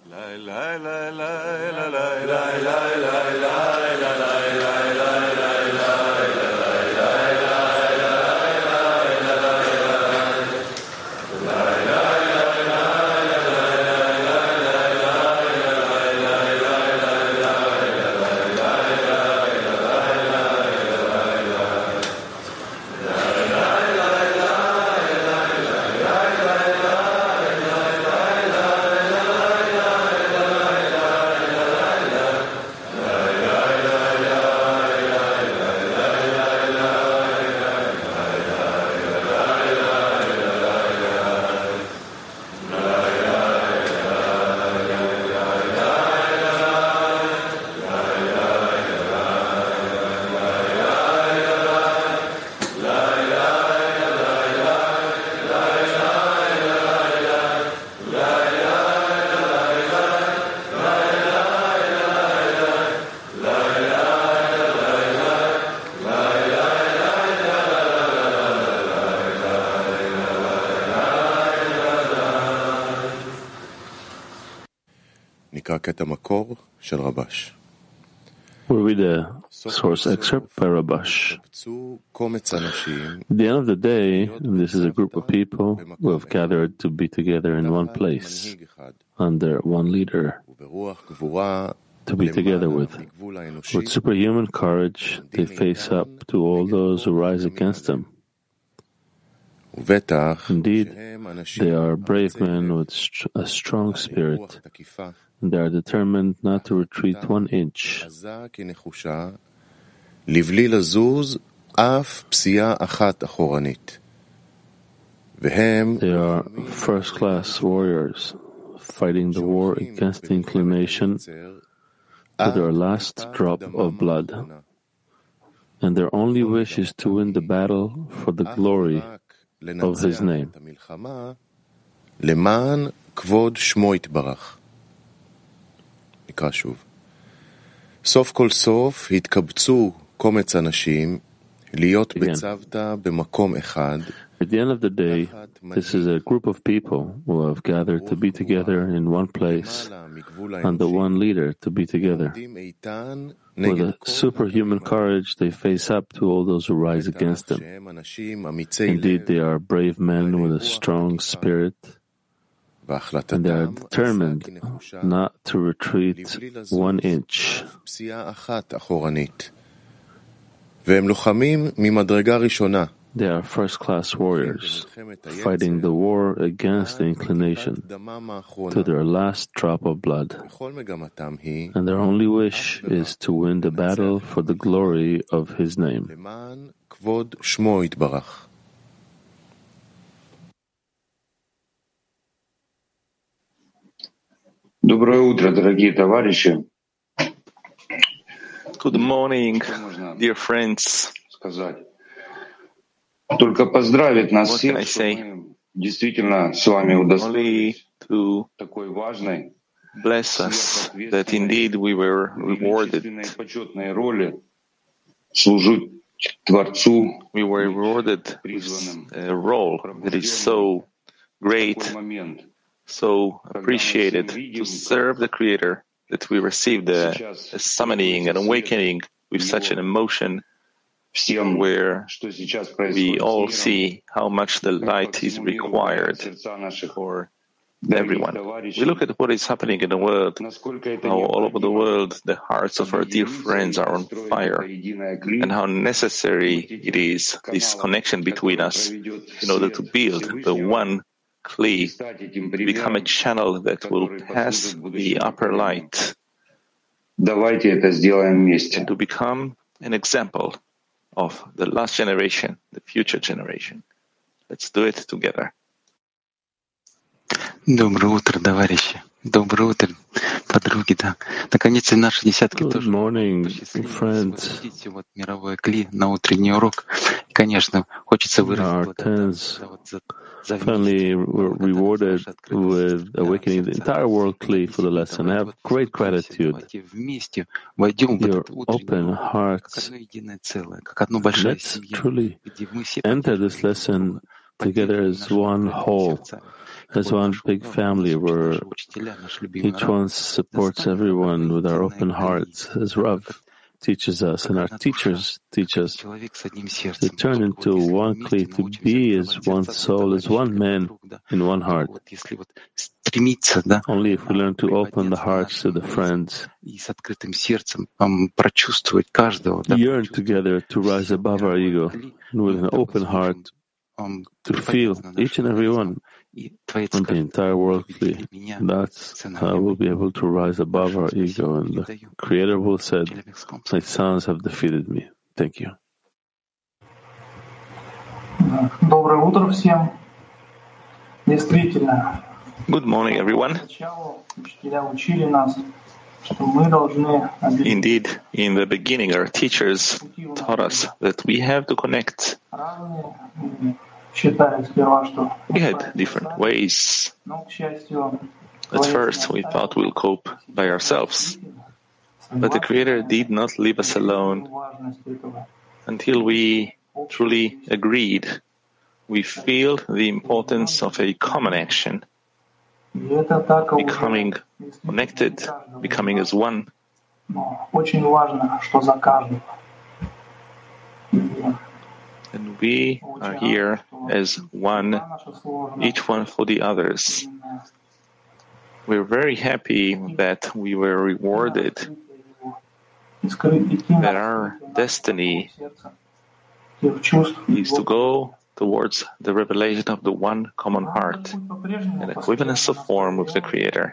We'll read a source excerpt by Rabash. At the end of the day, this is a group of people who have gathered to be together in one place, under one leader, to be together with. With superhuman courage, they face up to all those who rise against them. Indeed, they are brave men with a strong spirit, and they are determined not to retreat 1 inch. They are first-class warriors, fighting the war against the inclination to their last drop of blood, and their only wish is to win the battle for the glory of His name. נקרא שוב. סוף כל סוף התקבצו קומץ אנשים להיות בצוותא במקום אחד. At the end of the day, this is a group of people who have gathered to be together in one place, under one leader to be together. With a superhuman courage, they face up to all those who rise against them. Indeed, they are brave men with a strong spirit, and they are determined not to retreat 1 inch. They are first-class warriors, fighting the war against the inclination to their last drop of blood. And their only wish is to win the battle for the glory of His name. Доброе утро, дорогие товарищи. Good morning, dear friends. Только поздравить нас всех, что мы действительно с вами удостоились такой важной, bless us that indeed we were rewarded. Почетной роли служить Творцу. We were rewarded with a role that is so great, so appreciated, to serve the Creator, that we received a summoning and awakening with such an emotion, where we all see how much the light is required for everyone. We look at what is happening in the world, how all over the world the hearts of our dear friends are on fire, and how necessary it is, this connection between us, in order to build the one Kli, become a channel that will pass the upper light, and to become an example of the last generation, the future generation. Let's do it together. Доброе утро, товарищи. Доброе утро, подруги. Да. Наконец-то наши десятки Good тоже morning, friends. посвятить вот мировой Кли на утренний урок. И, конечно, хочется выразить Our благодарность tens finally were rewarded with awakening the entire world Kli for the lesson. I have great gratitude. Вместе войдем в Your этот утренний open урок как hearts. одно единое целое, как одна большая Let's семья, truly где мы все enter this lesson together as one whole, as one big family where each one supports everyone with our open hearts, as Rav teaches us and our teachers teach us to turn into one kli, to be as one soul, as one man in one heart. Only if we learn to open the hearts to the friends, yearn together to rise above our ego, and with an open heart to feel each and every one and the entire world kli. That's how we'll be able to rise above our ego, and the Creator will say, "My sons have defeated me." Thank you. Good morning, everyone. Indeed, in the beginning, our teachers taught us that we have to connect. We had different ways. At first, we thought we'll cope by ourselves, but the Creator did not leave us alone until we truly agreed. We feel the importance of a common action, becoming connected, becoming as one. And we are here as one, each one for the others. We're very happy that we were rewarded, that our destiny is to go towards the revelation of the one common heart, an equivalence of form with the Creator.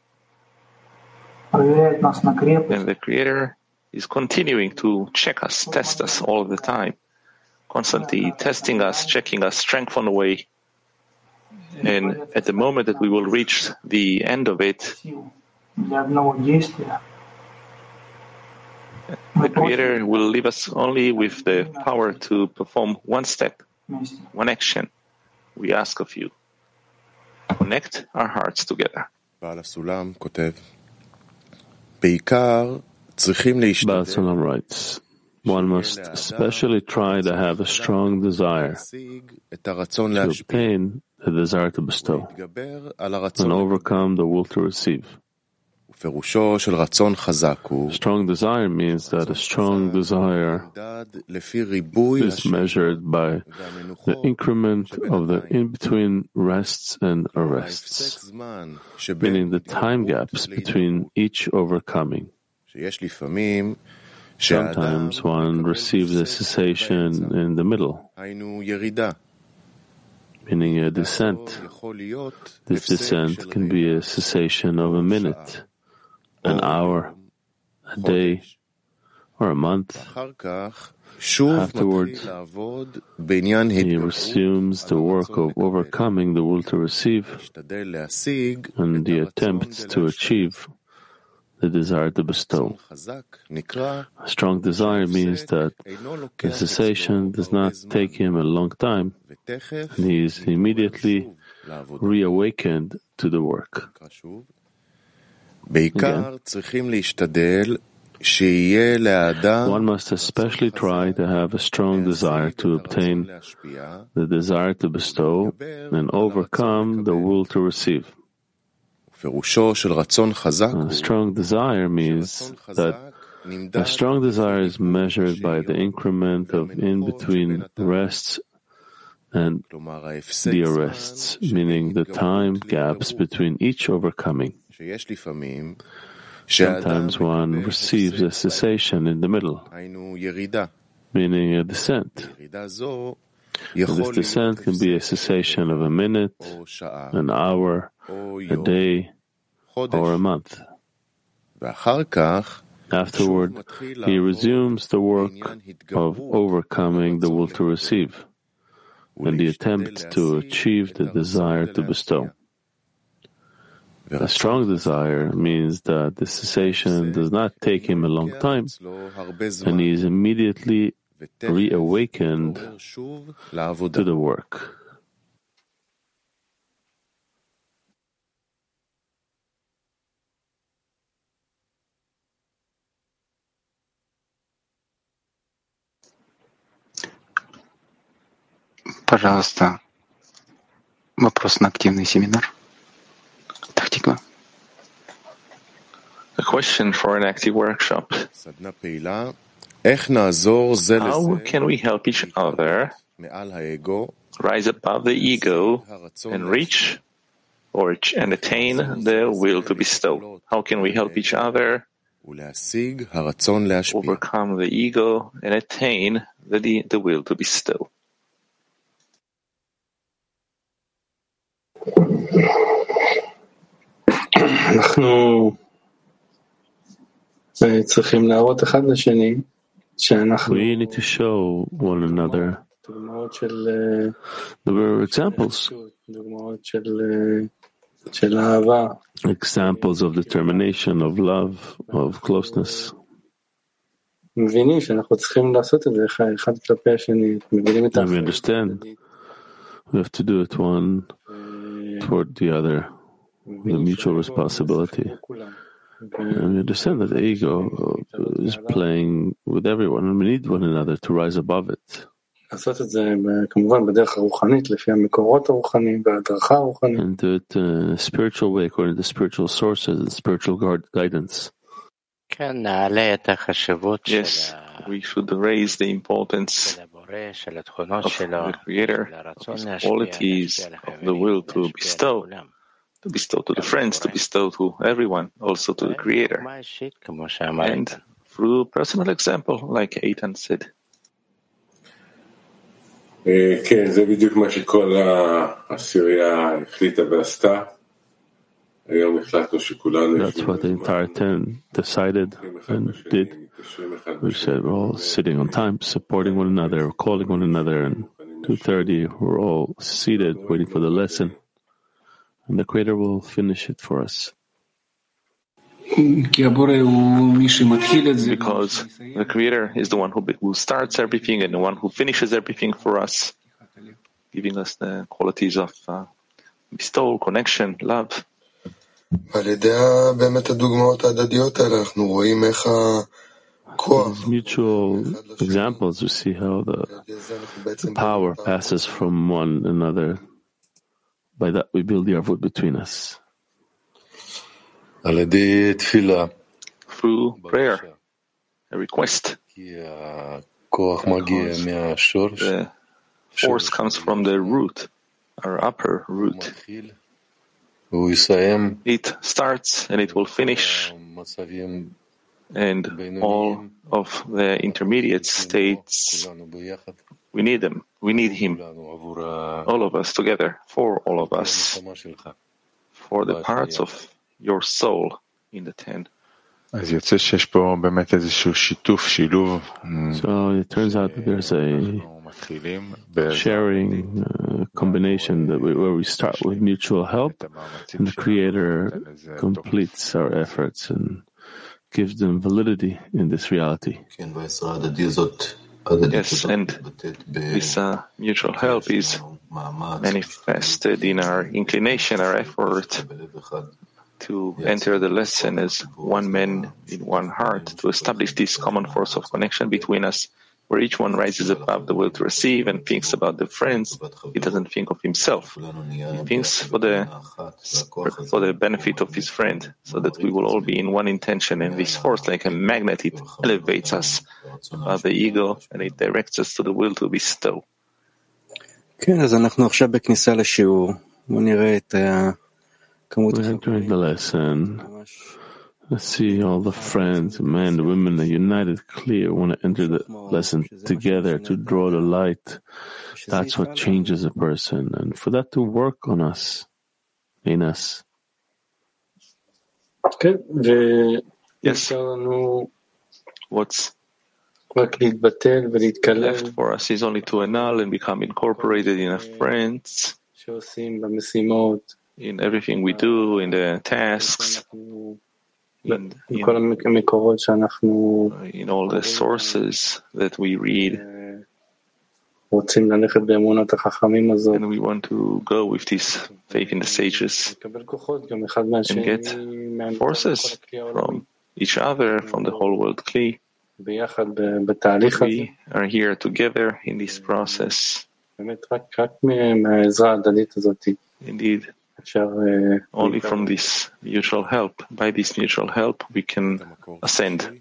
And the Creator is continuing to check us, test us all the time, constantly testing us, checking us, strength on the way. And at the moment that we will reach the end of it, the Creator will leave us only with the power to perform one step, one action. We ask of you, connect our hearts together. Baal Sulam writes, one must especially try to have a strong desire to obtain the desire to bestow and overcome the will to receive. Strong desire means that a strong desire is measured by the increment of the in-between rests and arrests, meaning the time gaps between each overcoming. Sometimes one receives a cessation in the middle, meaning a descent. This descent can be a cessation of a minute, an hour, a day, or a month. Afterwards, he resumes the work of overcoming the will to receive and the attempts to achieve the desire to bestow. A strong desire means that the cessation does not take him a long time, and he is immediately reawakened to the work. Again, one must especially try to have a strong desire to obtain the desire to bestow and overcome the will to receive. A strong desire means that a strong desire is measured by the increment of in-between rests and the arrests, meaning the time gaps between each overcoming. Sometimes one receives a cessation in the middle, meaning a descent. This descent can be a cessation of a minute, an hour, a day, or a month. Afterward, he resumes the work of overcoming the will to receive and the attempt to achieve the desire to bestow. A strong desire means that the cessation does not take him a long time, and he is immediately reawakened to the work. Пожалуйста, Вопрос на активный семинар. Тактика. A question for an active workshop. How can we help each other rise above the ego and reach and attain the will to bestow? How can we help each other overcome the ego and attain the will to bestow? אנחנו צריכים להראות אחד לשני שאנחנו We need to show one another. דוגמאות של There were examples. דוגמאות של אהבה. Examples of determination, of love, of closeness. מבינים שאנחנו צריכים לעשות את זה אחד כלפי השני. מבינים את we understand. We have to do it one toward the other. The mutual responsibility. And we understand that the ego is playing with everyone, and we need one another to rise above it. לעשות את זה כמובן בדרך הרוחנית, לפי המקורות הרוחניים וההדרכה הרוחנית. And do it in a spiritual way, according to spiritual sources and spiritual guidance. Yes, we should raise the importance of the Creator, of His qualities, of the will to bestow to the friends, to bestow to everyone, also to the Creator. And through personal example, like Eitan said. כן, זה בדיוק מה שכל העשירייה החליטה ועשתה. היום החלטנו שכולנו... That's what the entire 10 decided and did. We said we're all sitting on time, supporting one another, calling one another, and 2:30 we're all seated, waiting for the lesson. And the Creator will finish it for us. Because the Creator is the one who starts everything and the one who finishes everything for us, giving us the qualities of bestowal, connection, love. These mutual examples, we see how the power passes from one another. By that we build the arvut between us. Through prayer, a request. Because the force comes from the root, our upper root. It starts and it will finish, and all of the intermediate states, we need them. We need Him. All of us together, for all of us, for the parts of your soul in the 10. So it turns out that there's a sharing combination where we start with mutual help, and the Creator completes our efforts and gives them validity in this reality. Yes, and this mutual help is manifested in our inclination, our effort to enter the lesson as one man in one heart, to establish this common force of connection between us, where each one rises above the will to receive and thinks about the friends. He doesn't think of himself. He thinks for the benefit of his friend, so that we will all be in one intention. And this force, like a magnet, it elevates us above the ego and it directs us to the will to bestow. אז אנחנו עכשיו בכניסה לשיעור. בואו נראה את We're entering the lesson. Let's see all the friends, men, women are united, clear, want to enter the lesson together to draw the light. That's what changes a person. And for that to work on us, in us. Yes. What's left for us is only to annul and become incorporated in our friends, in everything we do, in the tasks, in all the sources that we read. And we want to go with this faith in the sages and get forces from each other, from the whole world Kli. We are here together in this process Indeed, only from this mutual help, by this mutual help, we can ascend.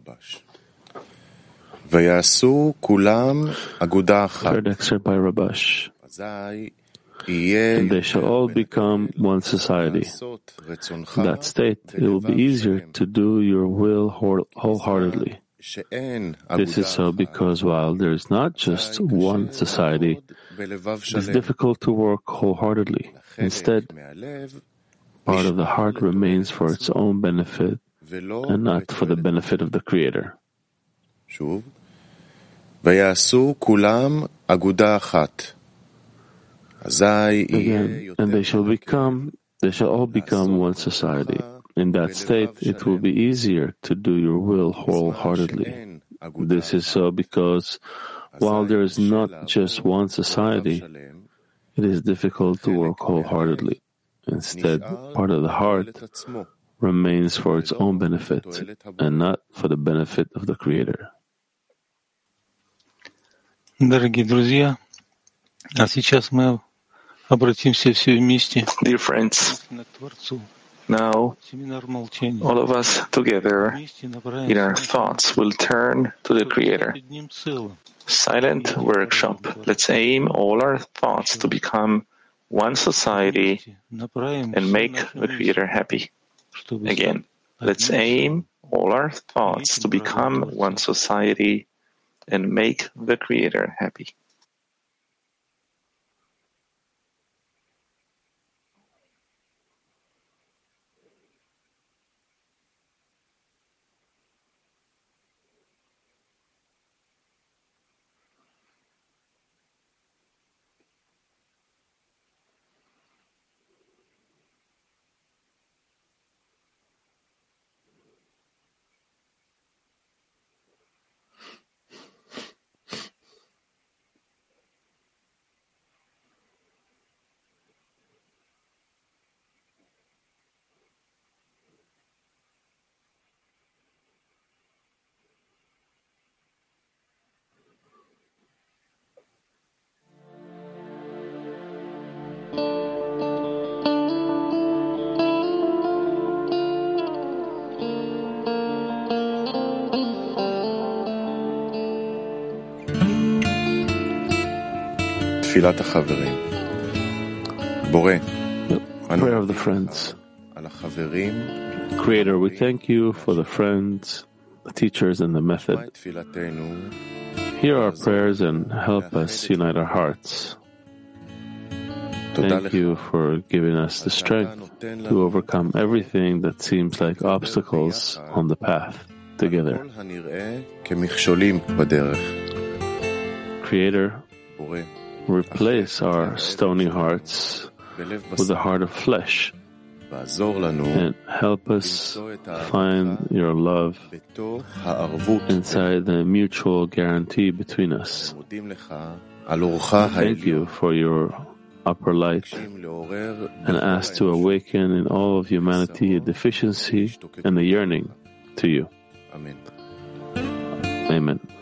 Third excerpt by Rabash. And they shall all become one society. In that state, it will be easier to do your will wholeheartedly. This is so because while there is not just one society, it is difficult to work wholeheartedly. Instead, part of the heart remains for its own benefit and not for the benefit of the Creator. Again, and they shall all become one society. In that state, it will be easier to do your will wholeheartedly. This is so because while there is not just one society, it is difficult to work wholeheartedly. Instead, part of the heart remains for its own benefit and not for the benefit of the Creator. Дорогие друзья, а сейчас мы обратимся все вместе. Dear friends, now all of us together in our thoughts will turn to the Creator. Silent workshop. Let's aim all our thoughts to become one society and make the Creator happy. Again, let's aim all our thoughts to become one society and make the Creator happy. Prayer of the friends. Creator, we thank you for the friends, the teachers, and the method. Hear our prayers and help us unite our hearts. Thank you for giving us the strength to overcome everything that seems like obstacles on the path together. Creator, replace our stony hearts with a heart of flesh and help us find your love inside the mutual guarantee between us. Thank you for your upper light and ask to awaken in all of humanity a deficiency and a yearning to you. Amen.